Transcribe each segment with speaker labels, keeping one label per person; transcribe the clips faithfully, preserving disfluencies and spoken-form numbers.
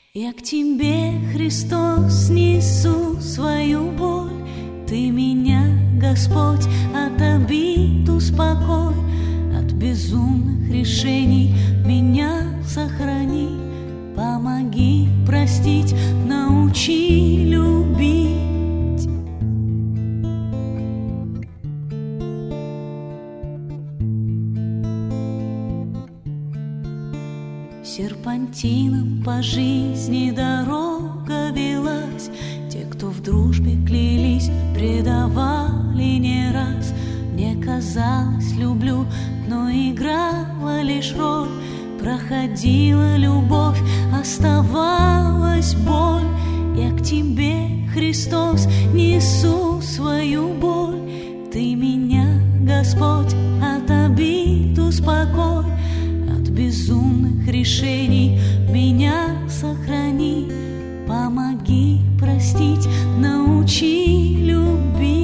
Speaker 1: Я к тебе, Христос, несу свою боль. Ты меня, Господь, от обид успокой, от безумных решений меня сохрани. Помоги простить, научи любить. Серпантином по жизни дорога велась. Те, кто в дружбе клялись, предавали не раз. Мне казалось, люблю, но играла лишь роль. Проходила любовь, оставалась боль. Я к тебе, Христос, несу свою боль. Ты меня, Господь, от обид успокой, от безумных решений меня сохрани. Помоги простить, научи любить.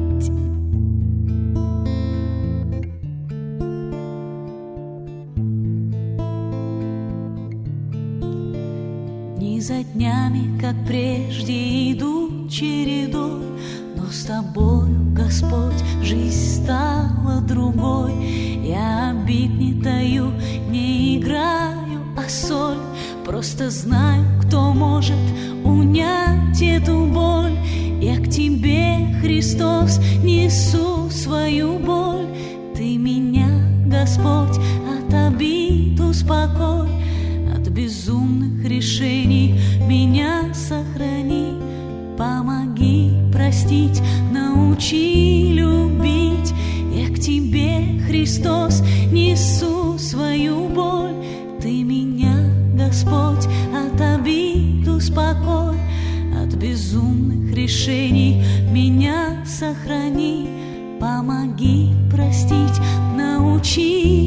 Speaker 1: Дни за днями, как прежде, идут чередой, но с тобою, Господь, жизнь стала другой. Я обид не таю, не играю, а соль. Просто знаю, кто может унять эту боль. Я к тебе, Христос, несу свою боль. Ты меня, Господь, от обид успокой, от безумных решений меня сохрани. Помоги простить, научи любить. Я к тебе, Христос, несу свою боль. Ты меня, Господь, от обид успокой, от безумных решений меня сохрани. Помоги простить, научи